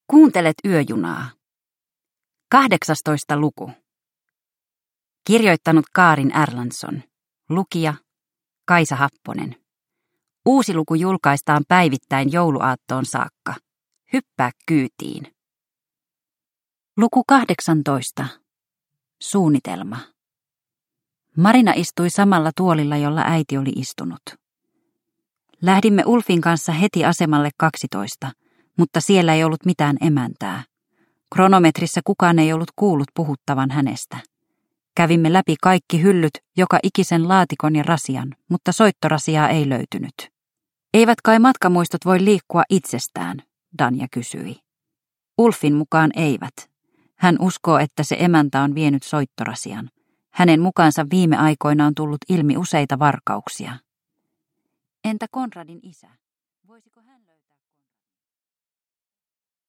Kuuntelet yöjunaa. 18. luku. Kirjoittanut Kaarin Erlandsson. Lukija Kaisa Happonen. Uusi luku julkaistaan päivittäin jouluaattoon saakka. Hyppää kyytiin. Luku 18. Suunnitelma. Marina istui samalla tuolilla, jolla äiti oli istunut. Lähdimme Ulfin kanssa heti asemalle 12, mutta siellä ei ollut mitään emäntää. Kronometrissä kukaan ei ollut kuullut puhuttavan hänestä. Kävimme läpi kaikki hyllyt, joka ikisen laatikon ja rasian, mutta soittorasiaa ei löytynyt. Eivät kai matkamuistot voi liikkua itsestään, Danja kysyi. Ulfin mukaan eivät. Hän uskoo, että se emäntä on vienyt soittorasian. Hänen mukaansa viime aikoina on tullut ilmi useita varkauksia. Entä Konradin isä? Voisiko hän